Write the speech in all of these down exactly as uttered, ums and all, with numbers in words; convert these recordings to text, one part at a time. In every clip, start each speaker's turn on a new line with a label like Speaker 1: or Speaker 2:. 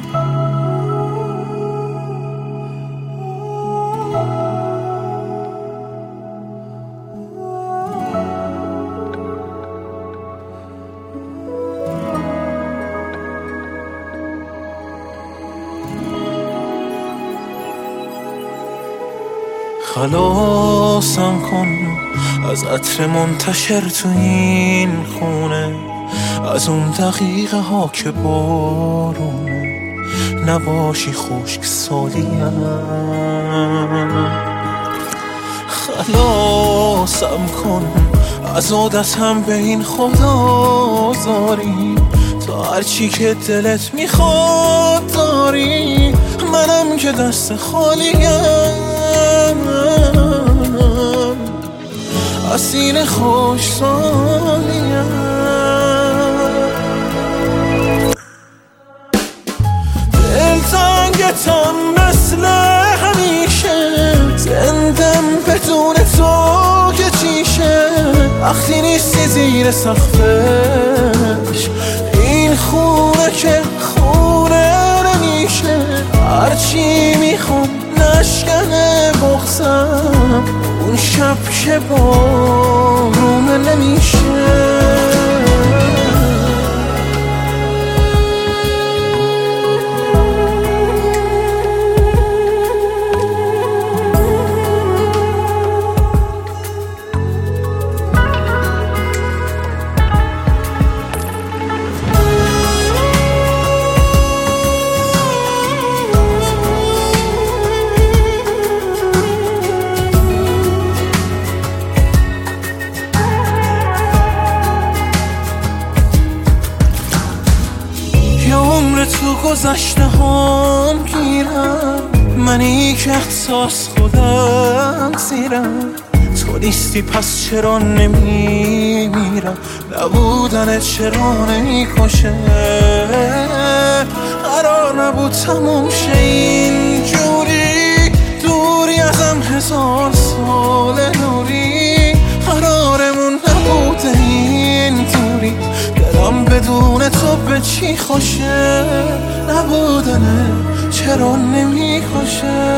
Speaker 1: خلاصم کن از عطر منتشر تو این خونه، از اون دقیقه ها که بارونه نباشی خشک سالیم. خلاصم کن از عادتم به این خدا زاری، تا هرچی که دلت میخواد داری، منم که دست خالیم. اسیر خوش سالیم، دلتنگتم مثل همیشه، زندم بدون تو که چیشه، وقتی نیستی زیر سقفش این خونه که خونه نمیشه. هرچی میخوام نشکنه بغضم، اون شب که بارونه نمیشه. تو گذشته هام گیرم، منی که احساس خودم زیرم. تو نیستی پس چرا نمیمیرم، نبودن چرا نمیکشه. قرار نبود تموم شه اینجوری، دوری ازم هزار سال نوری. قرارمون نبوده اینطوری، دلم بدون تو به چی خوشه. نبودنه چرا نمیکشه.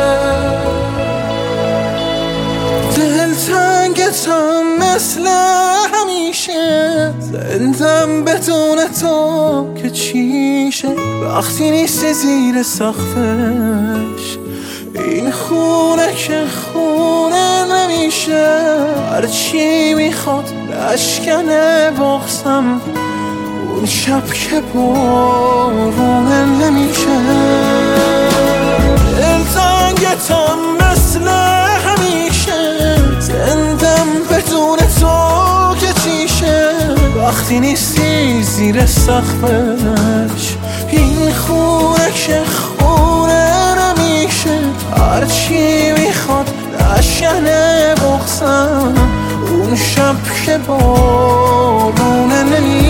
Speaker 1: دلتنگتم مثل همیشه، زندم بدون تو که چیشه، وقتی نیستی زیر سقفش این خونه که خونه نمیشه. هرچی میخواد نشکنه بغضم، اون شب که بارونه نمیشه. دلتنگتم مثل همیشه، زندم بدون تو که چیشه، وقتی نیستی زیر سقفش این خونه که خونه نمیشه. هرچی میخواد نشکنه بغضم، اون شب که بارونه نمیشه.